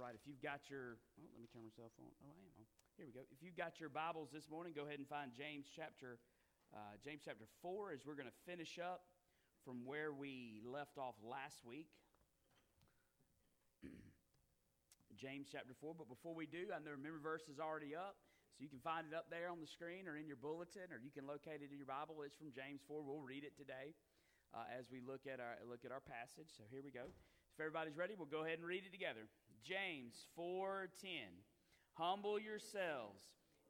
right, if you've got your, let me turn myself on. Oh, I am on. Here we go. If you've got your Bibles this morning, go ahead and find James chapter 4, as we're going to finish up from where we left off last week. James chapter 4, but before we do, I know remember verse is already up, so you can find it up there on the screen or in your bulletin, or you can locate it in your Bible. It's from James 4. We'll read it today as we look at our passage. So here we go. If everybody's ready, we'll go ahead and read it together. James 4:10. Humble yourselves.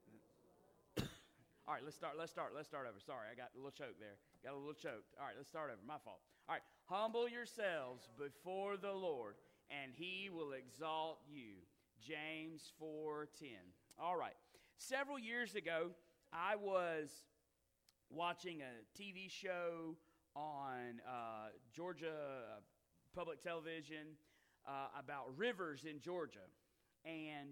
All right, let's start over. Sorry, I got a little choked there. Got a little choked. All right, let's start over. My fault. All right, humble yourselves before the Lord, and he will exalt you. James 4:10. All right. Several years ago, I was watching a TV show on Georgia public television about rivers in Georgia. And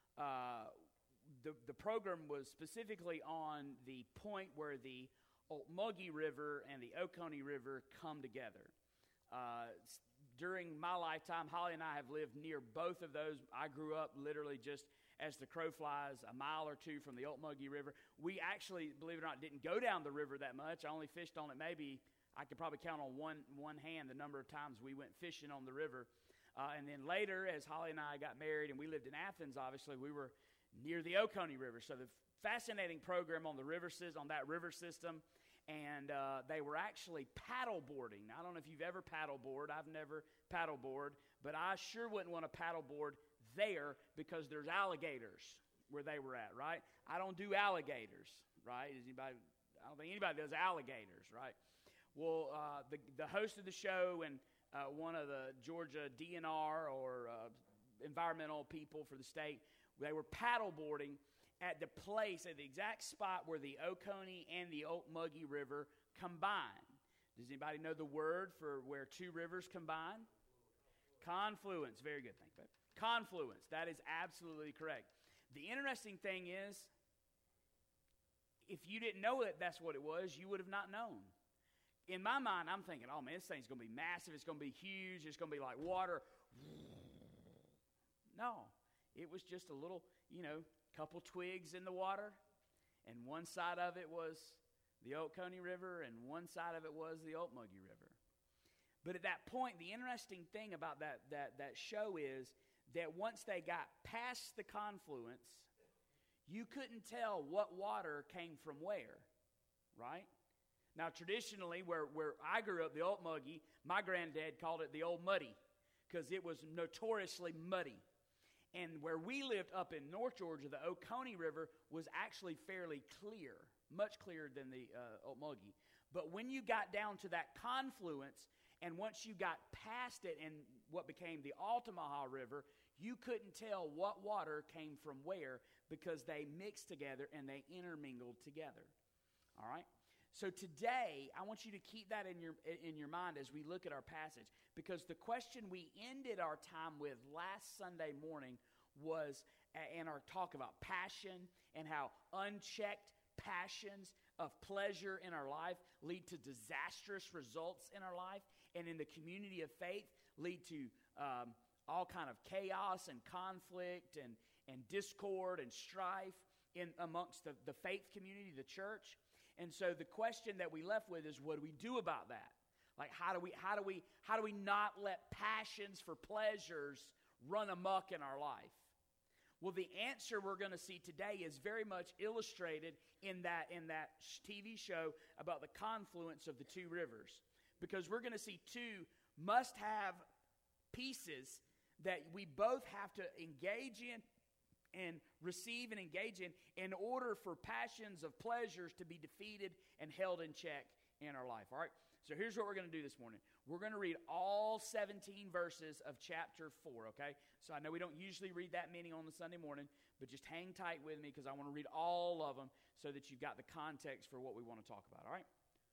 the program was specifically on the point where the Ocmulgee River and the Oconee River come together. During my lifetime, Holly and I have lived near both of those. I grew up literally just as the crow flies, a mile or two from the Ocmulgee River. We actually, believe it or not, didn't go down the river that much. I only fished on it maybe, I could probably count on one hand the number of times we went fishing on the river. And then later, as Holly and I got married and we lived in Athens, obviously, we were near the Oconee River. So the fascinating program on that river system. And they were actually paddleboarding. Now, I don't know if you've ever paddleboard. I've never paddleboard. But I sure wouldn't want to paddleboard there because there's alligators where they were at, right? I don't do alligators, right? I don't think anybody does alligators, right? Well, the host of the show and one of the Georgia DNR or environmental people for the state, they were paddleboarding at the exact spot where the Oconee and the Ocmulgee River combine. Does anybody know the word for where two rivers combine? Confluence. Very good. Thank you. Confluence. That is absolutely correct. The interesting thing is, if you didn't know that that's what it was, you would have not known. In my mind, I'm thinking, oh man, this thing's going to be massive. It's going to be huge. It's going to be like water. No, it was just a little, couple twigs in the water, and one side of it was the Oconee River, and one side of it was the Ocmulgee River. But at that point, the interesting thing about that show is that once they got past the confluence, you couldn't tell what water came from where, right? Now, traditionally, where I grew up, the Ocmulgee, my granddad called it the Old Muddy because it was notoriously muddy. And where we lived up in North Georgia, the Oconee River was actually fairly clear, much clearer than the Ocmulgee. But when you got down to that confluence, and once you got past it and what became the Altamaha River, you couldn't tell what water came from where because they mixed together and they intermingled together. All right? So today, I want you to keep that in your mind as we look at our passage, because the question we ended our time with last Sunday morning was in our talk about passion and how unchecked passions of pleasure in our life lead to disastrous results in our life, and in the community of faith lead to all kind of chaos and conflict and discord and strife amongst the faith community, the church. And so the question that we left with is, what do we do about that? Like, how do we not let passions for pleasures run amok in our life? Well, the answer we're going to see today is very much illustrated in that TV show about the confluence of the two rivers, because we're going to see two must-have pieces that we both have to engage in and receive and engage in order for passions of pleasures to be defeated and held in check in our life. All right? So here's what we're going to do this morning. We're going to read all 17 verses of chapter 4, okay? So I know we don't usually read that many on the Sunday morning, but just hang tight with me because I want to read all of them so that you've got the context for what we want to talk about, all right?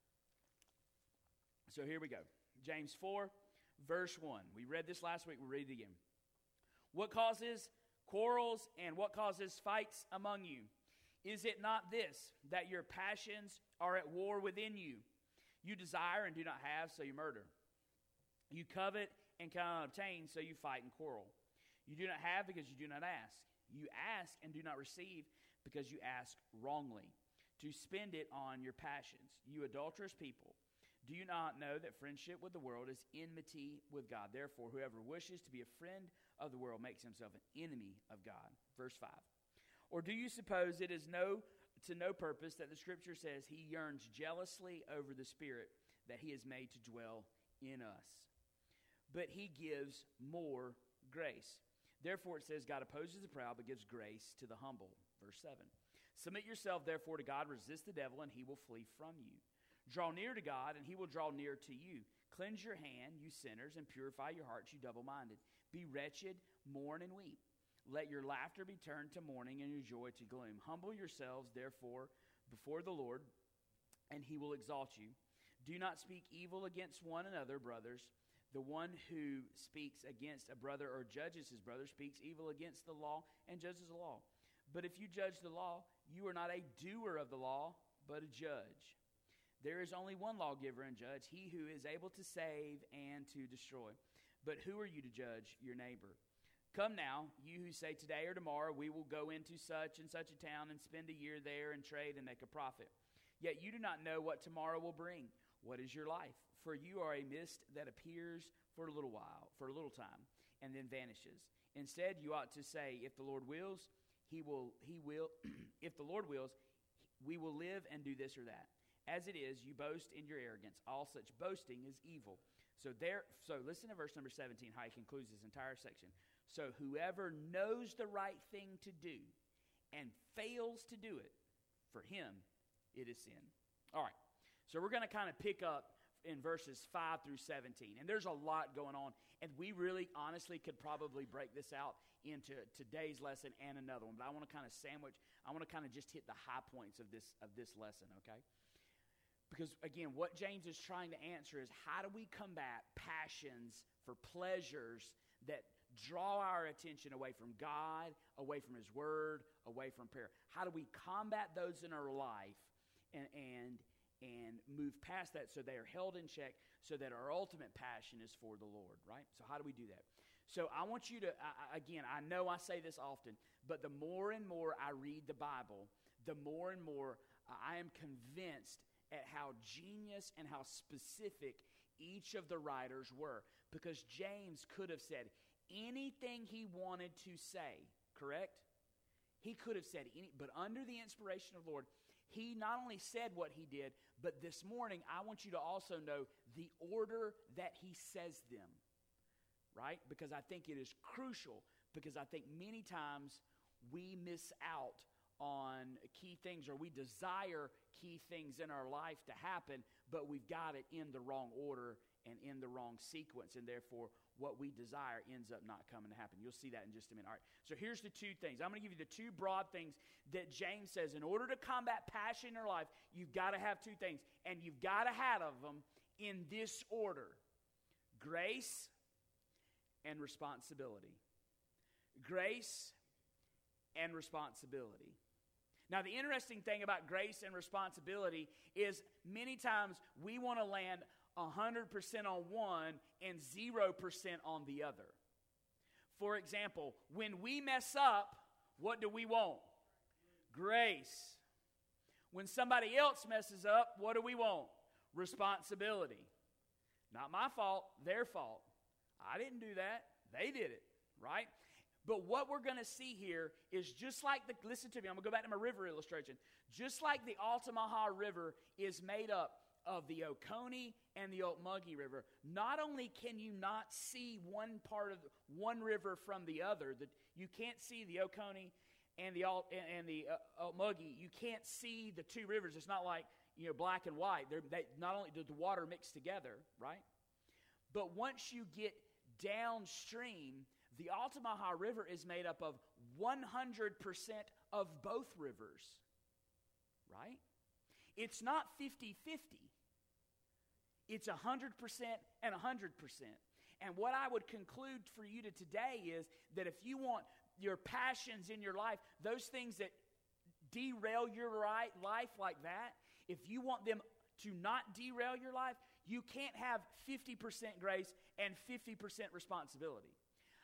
So here we go. James 4, verse 1. We read this last week. We'll read it again. What causes quarrels and what causes fights among you? Is it not this, that your passions are at war within you? You desire and do not have, so you murder. You covet and cannot obtain, so you fight and quarrel. You do not have because you do not ask. You ask and do not receive because you ask wrongly, to spend it on your passions. You adulterous people, do you not know that friendship with the world is enmity with God? Therefore, whoever wishes to be a friend of the world makes himself an enemy of God. Verse 5. Or do you suppose it is to no purpose that the Scripture says he yearns jealously over the Spirit that he has made to dwell in us? But he gives more grace. Therefore, it says, God opposes the proud, but gives grace to the humble. Verse 7. Submit yourself, therefore, to God. Resist the devil, and he will flee from you. Draw near to God, and he will draw near to you. Cleanse your hand, you sinners, and purify your hearts, you double-minded. Be wretched, mourn, and weep. Let your laughter be turned to mourning, and your joy to gloom. Humble yourselves, therefore, before the Lord, and he will exalt you. Do not speak evil against one another, brothers. The one who speaks against a brother or judges his brother speaks evil against the law and judges the law. But if you judge the law, you are not a doer of the law, but a judge. There is only one lawgiver and judge, he who is able to save and to destroy. But who are you to judge your neighbor? Come now, you who say today or tomorrow, we will go into such and such a town and spend a year there and trade and make a profit. Yet you do not know what tomorrow will bring. What is your life? For you are a mist that appears for a little while, for a little time, and then vanishes. Instead, you ought to say, if the Lord wills, he will. If the Lord wills, we will live and do this or that. As it is, you boast in your arrogance. All such boasting is evil. So listen to verse number 17, how he concludes this entire section. So whoever knows the right thing to do and fails to do it, for him it is sin. All right, so we're going to kind of pick up in verses 5 through 17. And there's a lot going on. And we really, honestly, could probably break this out into today's lesson and another one. But I want to kind of just hit the high points of this lesson, okay? Because, again, what James is trying to answer is how do we combat passions for pleasures that draw our attention away from God, away from his word, away from prayer? How do we combat those in our life and move past that so they are held in check so that our ultimate passion is for the Lord, right? So how do we do that? So I want you to, again, I know I say this often, but the more and more I read the Bible, the more and more I am convinced at how genius and how specific each of the writers were. Because James could have said anything he wanted to say, correct? He could have said but under the inspiration of the Lord, he not only said what he did, but this morning I want you to also know the order that he says them, right? Because I think it is crucial, because I think many times we miss out on key things, or we desire key things in our life to happen, but we've got it in the wrong order and in the wrong sequence, and therefore what we desire ends up not coming to happen. You'll see that in just a minute. All right, so here's the two things. I'm going to give you the two broad things that James says. In order to combat passion in your life, you've got to have two things, and you've got to have them in this order: grace and responsibility. Grace and responsibility. Now, the interesting thing about grace and responsibility is many times we want to land 100% on one and 0% on the other. For example, when we mess up, what do we want? Grace. When somebody else messes up, what do we want? Responsibility. Not my fault, their fault. I didn't do that. They did it, right? But what we're going to see here is just like listen to me, I'm going to go back to my river illustration. Just like the Altamaha River is made up of the Oconee and the Ocmulgee River, not only can you not see one river from the other, that you can't see the Oconee and the Ocmulgee, you can't see the two rivers. It's not like, black and white. They not only do the water mix together, right? But once you get downstream, the Altamaha River is made up of 100% of both rivers, right? It's not 50-50. It's 100% and 100%. And what I would conclude for you today is that if you want your passions in your life, those things that derail your life like that, if you want them to not derail your life, you can't have 50% grace and 50% responsibility.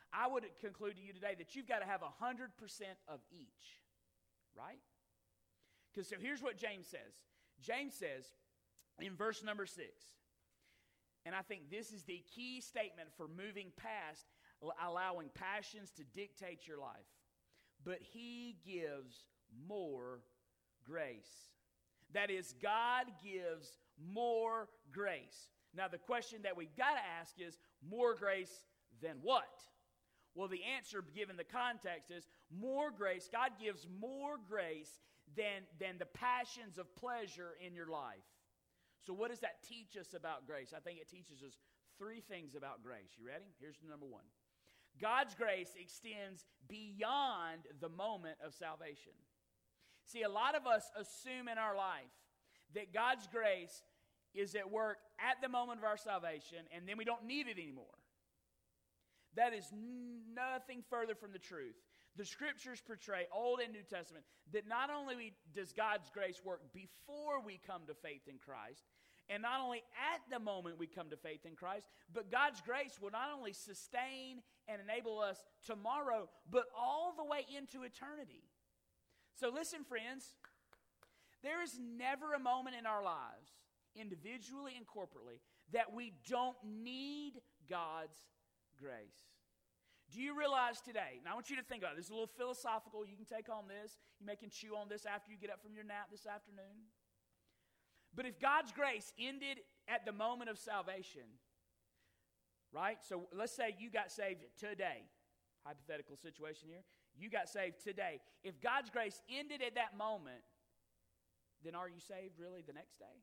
I would conclude to you today that you've got to have 100% of each, right? Because so here's what James says. James says in verse number 6, and I think this is the key statement for moving past allowing passions to dictate your life. But he gives more grace. That is, God gives more grace. Now, the question that we've got to ask is, more grace than what? Well, the answer, given the context, is more grace. God gives more grace than the passions of pleasure in your life. So what does that teach us about grace? I think it teaches us 3 things about grace. You ready? Here's number 1. God's grace extends beyond the moment of salvation. See, a lot of us assume in our life that God's grace is at work at the moment of our salvation, and then we don't need it anymore. That is nothing further from the truth. The Scriptures portray, Old and New Testament, that not only does God's grace work before we come to faith in Christ, and not only at the moment we come to faith in Christ, but God's grace will not only sustain and enable us tomorrow, but all the way into eternity. So listen, friends, there is never a moment in our lives, individually and corporately, that we don't need God's grace. Do you realize today, now I want you to think about it, this is a little philosophical, you can take on this, you may can chew on this after you get up from your nap this afternoon. But if God's grace ended at the moment of salvation, right? So let's say you got saved today, hypothetical situation here, you got saved today. If God's grace ended at that moment, then are you saved really the next day?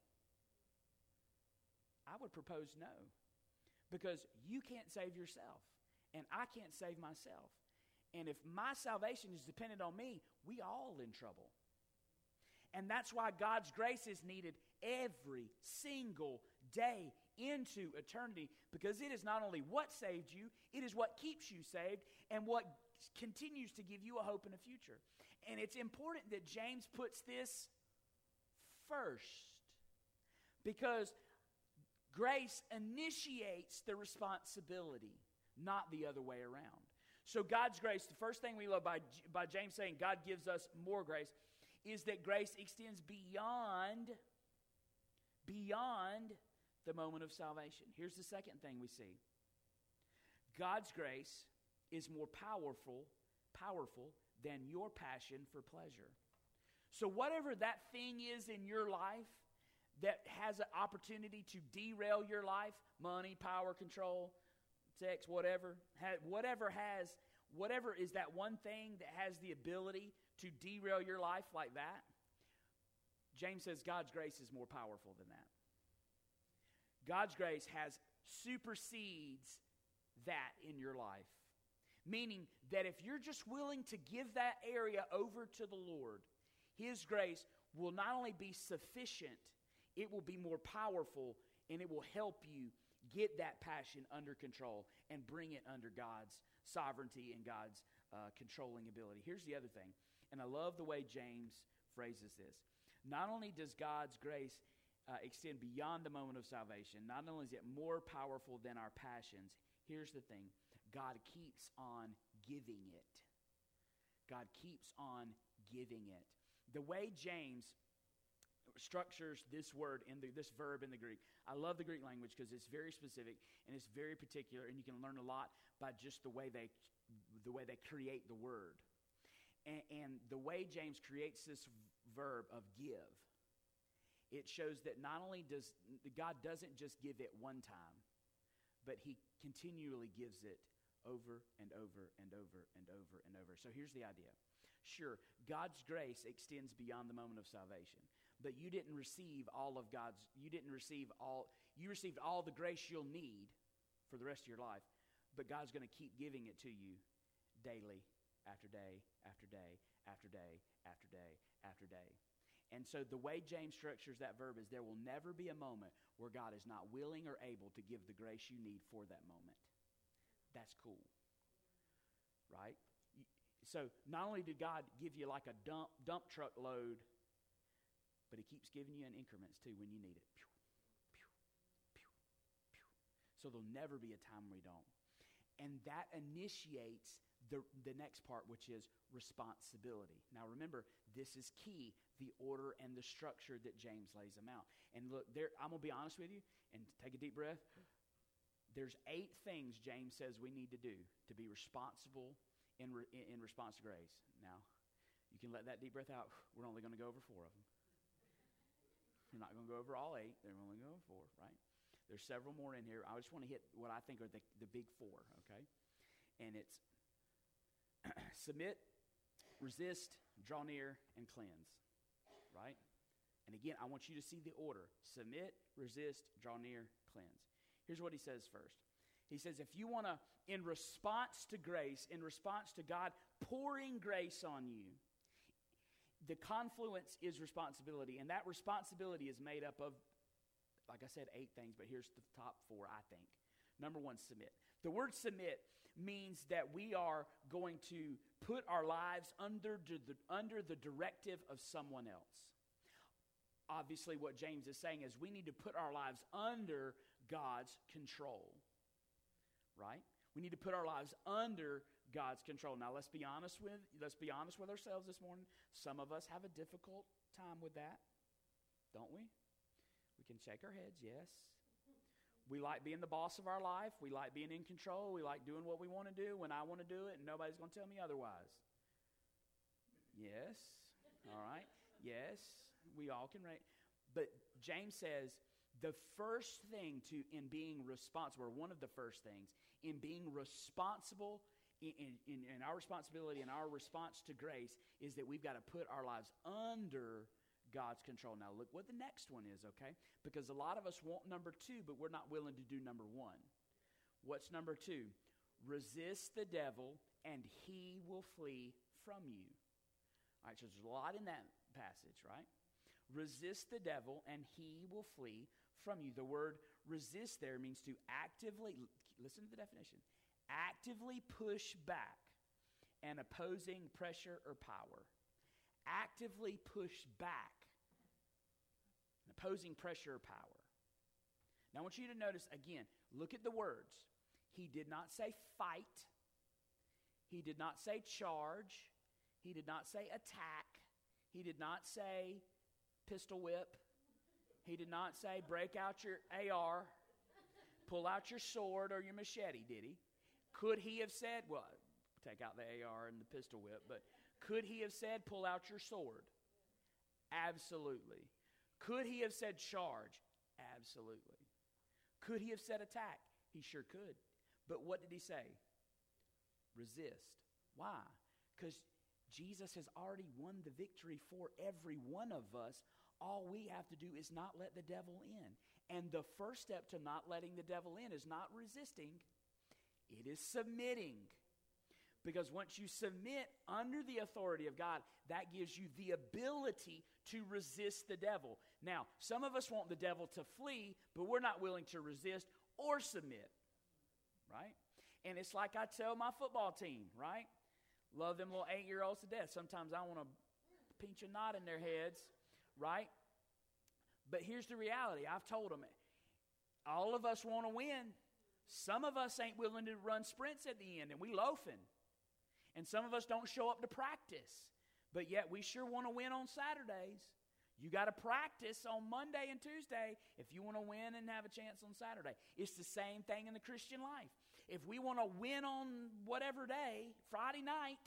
I would propose no, because you can't save yourself. And I can't save myself. And if my salvation is dependent on me, we all in trouble. And that's why God's grace is needed every single day into eternity, because it is not only what saved you, it is what keeps you saved and what continues to give you a hope in the future. And it's important that James puts this first, because grace initiates the responsibility, not the other way around. So God's grace, the first thing we love by James saying God gives us more grace, is that grace extends beyond the moment of salvation. Here's the second thing we see. God's grace is more powerful than your passion for pleasure. So whatever that thing is in your life that has an opportunity to derail your life, money, power, control, sex, whatever is that one thing that has the ability to derail your life like that, James says God's grace is more powerful than that. God's grace supersedes that in your life. Meaning that if you're just willing to give that area over to the Lord, His grace will not only be sufficient, it will be more powerful, and it will help you get that passion under control and bring it under God's sovereignty and God's controlling ability. Here's the other thing, and I love the way James phrases this. Not only does God's grace extend beyond the moment of salvation, not only is it more powerful than our passions, here's the thing. God keeps on giving it. God keeps on giving it. The way James structures this word this verb in the Greek. I love the Greek language because it's very specific and it's very particular, and you can learn a lot by just the way they create the word. And the way James creates this verb of give, it shows that not only does God doesn't just give it one time, but He continually gives it over and over and over and over and over. So here's the idea. Sure, God's grace extends beyond the moment of salvation. But you received all the grace you'll need for the rest of your life. But God's going to keep giving it to you daily, after day, after day, after day, after day, after day. And so the way James structures that verb is there will never be a moment where God is not willing or able to give the grace you need for that moment. That's cool. Right? So not only did God give you like a dump truck load, but He keeps giving you in increments too when you need it. Pew, pew, pew, pew. So there'll never be a time we don't. And that initiates the next part, which is responsibility. Now remember, this is key, the order and the structure that James lays them out. And look, I'm going to be honest with you, and take a deep breath. There's 8 things James says we need to do to be responsible in response to grace. Now, you can let that deep breath out. We're only going to go over 4 of them. We're not going to go over all 8. They're only going to go over 4, right? There's several more in here. I just want to hit what I think are the big 4, okay? And it's submit, resist, draw near, and cleanse, right? And again, I want you to see the order. Submit, resist, draw near, cleanse. Here's what he says first. He says, if you want to, in response to grace, in response to God pouring grace on you, the confluence is responsibility. And that responsibility is made up of, like I said, 8 things, but here's the top 4, I think. Number 1, submit. The word submit means that we are going to put our lives under the directive of someone else. Obviously, what James is saying is we need to put our lives under God's control, right? We need to put our lives under God's control. Now, let's be honest with ourselves this morning. Some of us have a difficult time with that, don't we? We can shake our heads, yes. We like being the boss of our life. We like being in control. We like doing what we want to do when I want to do it, and nobody's going to tell me otherwise. Yes. All right. Yes. We all can rate. But James says the first thing in being responsible, or one of the first things, in being responsible, in our responsibility and our response to grace, is that we've got to put our lives under God's control. Now look what the next one is, okay? Because a lot of us want number 2, but we're not willing to do number 1. What's number 2? Resist the devil and he will flee from you. All right, so there's a lot in that passage, right? Resist the devil and he will flee from you. The word resist there means to actively, listen to the definition, actively push back an opposing pressure or power. Actively push back an opposing pressure or power. Now I want you to notice again, look at the words. He did not say fight. He did not say charge. He did not say attack. He did not say pistol whip. He did not say break out your AR, pull out your sword or your machete, did he? Could he have said, well, take out the AR and the pistol whip, but could he have said, pull out your sword? Absolutely. Could he have said charge? Absolutely. Could he have said attack? He sure could. But what did he say? Resist. Why? Because Jesus has already won the victory for every one of us. All we have to do is not let the devil in. And the first step to not letting the devil in is not resisting. It is submitting. Because once you submit under the authority of God, that gives you the ability to resist the devil. Now, some of us want the devil to flee, but we're not willing to resist or submit, right? And it's like I tell my football team, right? Love them little 8-year-olds to death. Sometimes I want to pinch a knot in their heads, right? But here's the reality. I've told them, all of us want to win. Some of us ain't willing to run sprints at the end, and we loafing. And some of us don't show up to practice, but yet we sure want to win on Saturdays. You got to practice on Monday and Tuesday if you want to win and have a chance on Saturday. It's the same thing in the Christian life. If we want to win on whatever day, Friday night,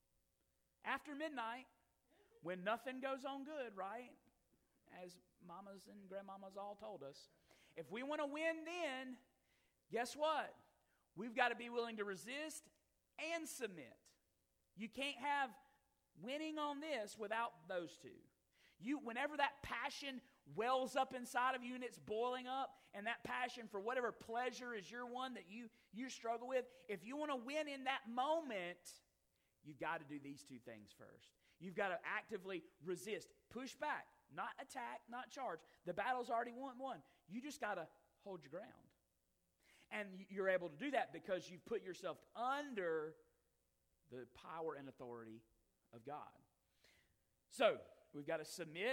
after midnight, when nothing goes on good, right? As mamas and grandmamas all told us. If we want to win then, guess what? We've got to be willing to resist and submit. You can't have winning on this without those two. Whenever that passion wells up inside of you and it's boiling up, and that passion for whatever pleasure is your one that you struggle with, if you want to win in that moment, you've got to do these 2 things first. You've got to actively resist, push back, not attack, not charge. The battle's already won. You just got to hold your ground. And you're able to do that because you've put yourself under the power and authority of God. So, we've got to submit.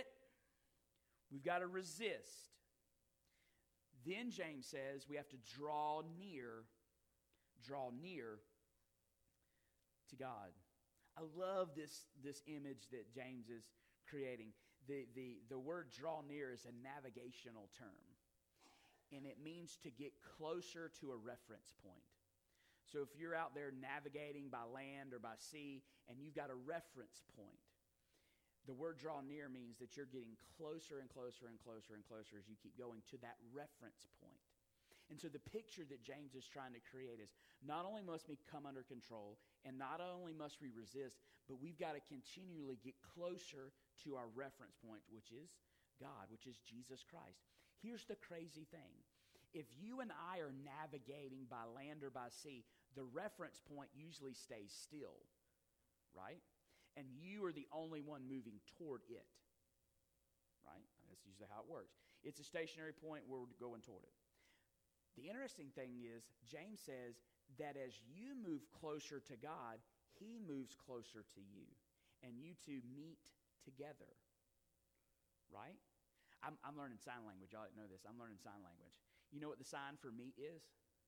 We've got to resist. Then James says we have to draw near. draw near to God. I love this image that James is creating. The word draw near is a navigational term, and it means to get closer to a reference point. So if you're out there navigating by land or by sea and you've got a reference point, the word draw near means that you're getting closer and closer and closer and closer as you keep going to that reference point. And so the picture that James is trying to create is not only must we come under control and not only must we resist, but we've got to continually get closer to our reference point, which is God, which is Jesus Christ. Here's the crazy thing. If you and I are navigating by land or by sea, the reference point usually stays still, right? And you are the only one moving toward it, right? That's usually how it works. It's a stationary point where we're going toward it. The interesting thing is, James says that as you move closer to God, he moves closer to you, and you two meet together, right? I'm learning sign language. Y'all didn't know this. I'm learning sign language. You know what the sign for meet is?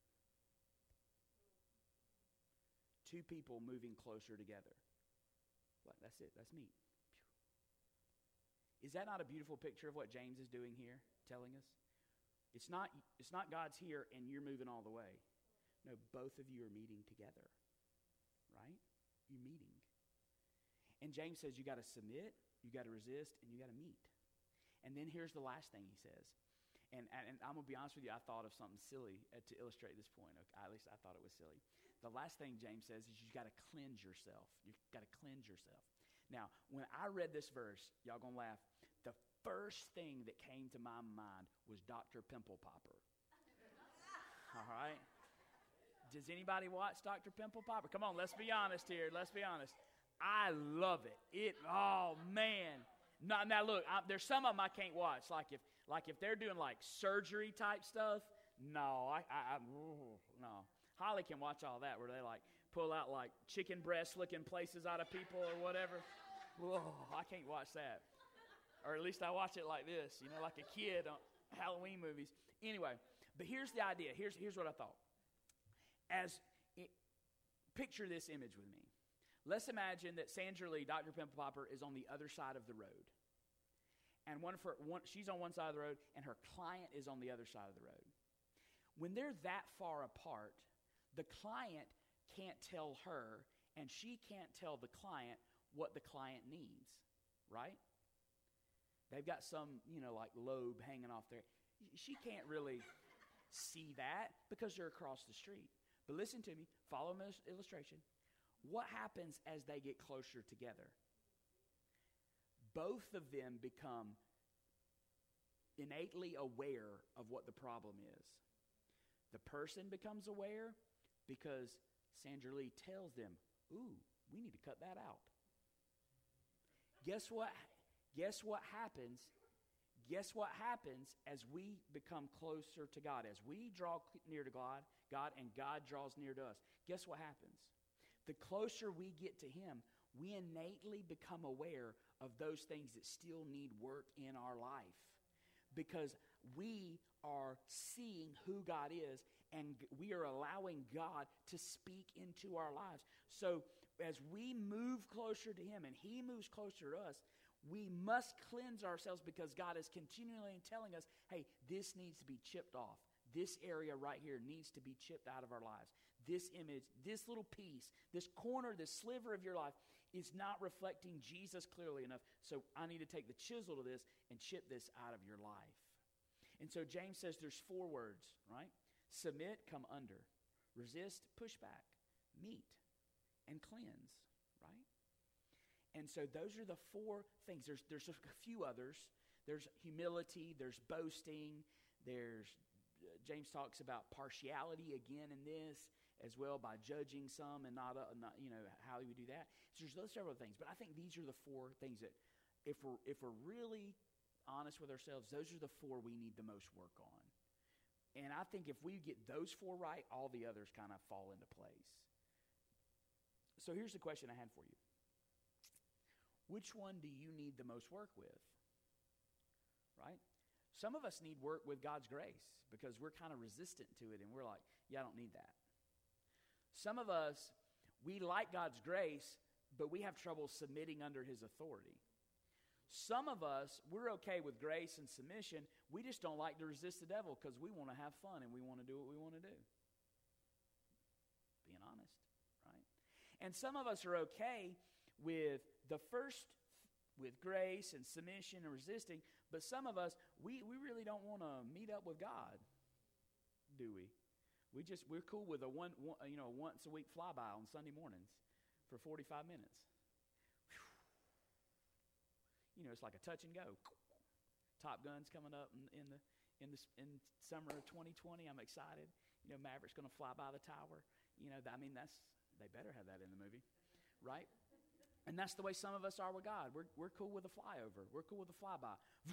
Two people moving closer together. That's it. That's meet. Is that not a beautiful picture of what James is doing here, telling us? It's not God's here and you're moving all the way. No, both of you are meeting together, right? You're meeting. And James says you got to submit, you got to resist, and you got to meet. And then here's the last thing he says. And I'm going to be honest with you, I thought of something silly to illustrate this point. Okay, at least I thought it was silly. The last thing James says is you got to cleanse yourself. You've got to cleanse yourself. Now, when I read this verse, y'all going to laugh, the first thing that came to my mind was Dr. Pimple Popper. All right? Does anybody watch Dr. Pimple Popper? Come on, let's be honest here. Let's be honest. I love it. Oh, man. Now look, there's some of them I can't watch. Like if they're doing like surgery type stuff, no. No. Holly can watch all that where they like pull out like chicken breast looking places out of people or whatever. Whoa, I can't watch that. Or at least I watch it like this, like a kid on Halloween movies. Anyway, but here's the idea. Here's what I thought. Picture this image with me. Let's imagine that Sandra Lee, Dr. Pimple Popper, is on the other side of the road. And she's on one side of the road, and her client is on the other side of the road. When they're that far apart, the client can't tell her, and she can't tell the client what the client needs, right? They've got some, like lobe hanging off there. She can't really see that because they're across the street. But listen to me. Follow my illustration. What happens as they get closer together? Both of them become innately aware of what the problem is. The person becomes aware because Sandra Lee tells them, ooh, we need to cut that out. Guess what happens? Guess what happens as we become closer to God? As we draw near to God and God draws near to us, guess what happens? The closer we get to him, we innately become aware of those things that still need work in our life. Because we are seeing who God is, and we are allowing God to speak into our lives. So as we move closer to him and he moves closer to us, we must cleanse ourselves because God is continually telling us, hey, this needs to be chipped off. This area right here needs to be chipped out of our lives. This image, this little piece, this corner, this sliver of your life is not reflecting Jesus clearly enough. So I need to take the chisel to this and chip this out of your life. And so James says there's 4 words, right? Submit, come under. Resist, push back. Meet, and cleanse, right? And so those are the 4 things. There's a few others. There's humility, there's boasting, there's James talks about partiality again in this as well, by judging some and not how we do that. So there's those several things, but I think these are the 4 things that if we're really honest with ourselves, those are the 4 we need the most work on. And I think if we get those 4 right, all the others kind of fall into place. So here's the question I had for you. Which one do you need the most work with? Right? Some of us need work with God's grace because we're kind of resistant to it and we're like, yeah, I don't need that. Some of us, we like God's grace, but we have trouble submitting under His authority. Some of us, we're okay with grace and submission. We just don't like to resist the devil because we want to have fun and we want to do what we want to do. Being honest, right? And some of us are okay with the first, with grace and submission and resisting, but some of us, we really don't want to meet up with God, do we? We're cool with a once a week flyby on Sunday mornings for 45 minutes. You know, it's like a touch and go. Top Gun's coming up in summer of 2020. I'm excited. You know, Maverick's going to fly by the tower. You know, they better have that in the movie, right? And that's the way some of us are with God. We're cool with a flyover. We're cool with a flyby.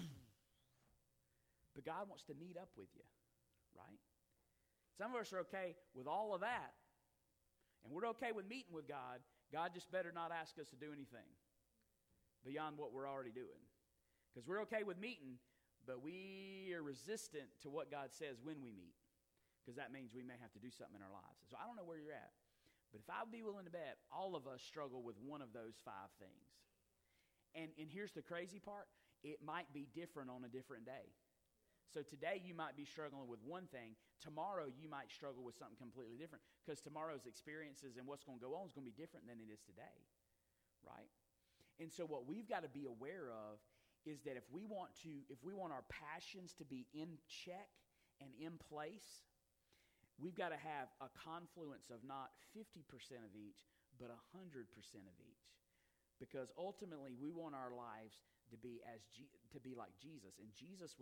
But God wants to meet up with you, right? Some of us are okay with all of that, and we're okay with meeting with God. God just better not ask us to do anything beyond what we're already doing. Because we're okay with meeting, but we are resistant to what God says when we meet. Because that means we may have to do something in our lives. So I don't know where you're at. But if I would be willing to bet, all of us struggle with one of those 5 things. And here's the crazy part. It might be different on a different day. So today you might be struggling with one thing. Tomorrow you might struggle with something completely different. Because tomorrow's experiences and what's going to go on is going to be different than it is today. Right? And so what we've got to be aware of is that if we want our passions to be in check and in place, we've got to have a confluence of not 50% of each, but 100% of each. Because ultimately we want our lives to be like Jesus. And Jesus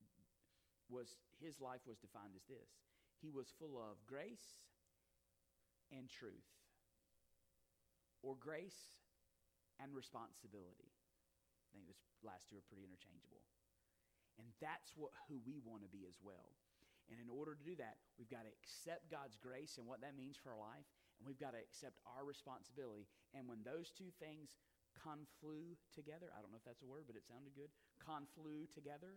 his life was defined as this. He was full of grace and truth, or grace and responsibility. I think those last two are pretty interchangeable. And that's who we want to be as well. And in order to do that, we've got to accept God's grace and what that means for our life, and we've got to accept our responsibility. And when those two things confluence together, I don't know if that's a word, but it sounded good. Confluence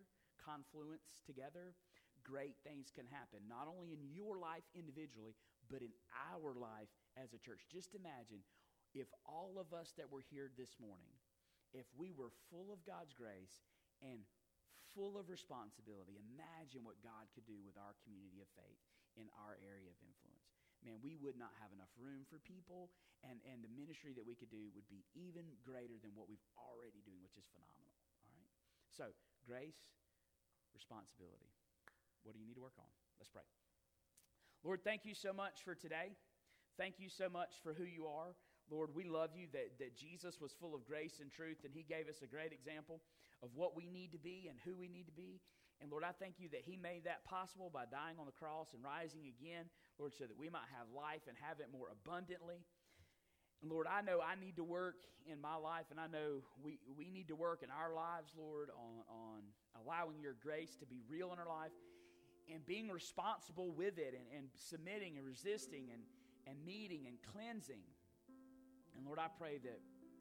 together, great things can happen, not only in your life individually, but in our life as a church. Just imagine if all of us that were here this morning, if we were full of God's grace and full of responsibility, imagine what God could do with our community of faith in our area of influence. Man, we would not have enough room for people, and the ministry that we could do would be even greater than what we've already doing, which is phenomenal. All right? So, grace, responsibility. What do you need to work on? Let's pray. Lord, thank you so much for today. Thank you so much for who you are. Lord, we love you that Jesus was full of grace and truth, and He gave us a great example of what we need to be and who we need to be. And Lord, I thank you that He made that possible by dying on the cross and rising again, Lord, so that we might have life and have it more abundantly. And Lord, I know I need to work in my life, and I know we need to work in our lives, Lord, on allowing your grace to be real in our life and being responsible with it and submitting and resisting and meeting and cleansing. And Lord, I pray that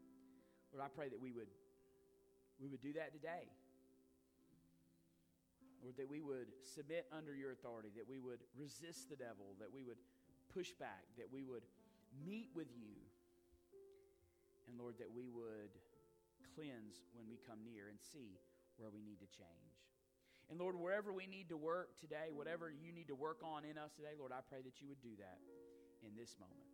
we would do that today. Lord, that we would submit under your authority, that we would resist the devil, that we would push back, that we would meet with you. And Lord, that we would cleanse when we come near and see where we need to change. And Lord, wherever we need to work today, whatever you need to work on in us today, Lord, I pray that you would do that in this moment.